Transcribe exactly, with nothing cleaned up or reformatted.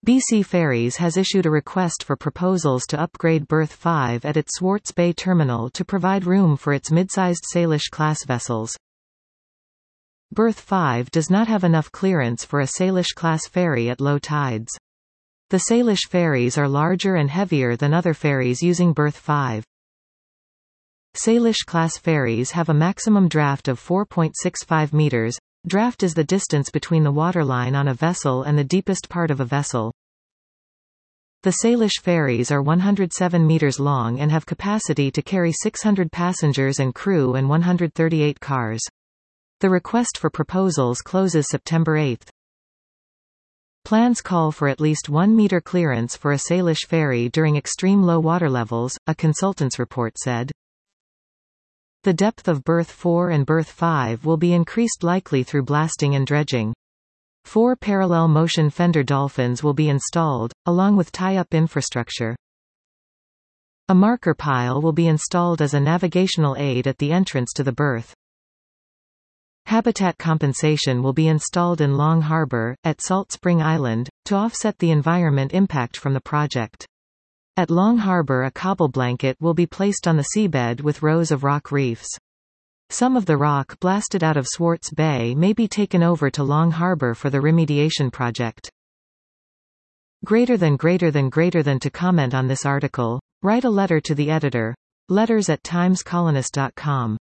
B C Ferries has issued a request for proposals to upgrade berth five at its Swartz Bay terminal to provide room for its mid-sized Salish-class vessels. Berth five does not have enough clearance for a Salish-class ferry at low tides. The Salish ferries are larger and heavier than other ferries using berth five. Salish-class ferries have a maximum draft of four point six five meters. Draft is the distance between the waterline on a vessel and the deepest part of a vessel. The Salish ferries are one hundred seven meters long and have capacity to carry six hundred passengers and crew and one hundred thirty-eight cars. The request for proposals closes September eighth. Plans call for at least one meter clearance for a Salish ferry during extreme low water levels, a consultant's report said. The depth of berth four and berth five will be increased likely through blasting and dredging. Four parallel motion fender dolphins will be installed, along with tie-up infrastructure. A marker pile will be installed as a navigational aid at the entrance to the berth. Habitat compensation will be installed in Long Harbor, at Salt Spring Island, to offset the environment impact from the project. At Long Harbor, a cobble blanket will be placed on the seabed with rows of rock reefs. Some of the rock blasted out of Swartz Bay may be taken over to Long Harbor for the remediation project. Greater than greater than greater than to comment on this article, write a letter to the editor. Letters at times colonist dot com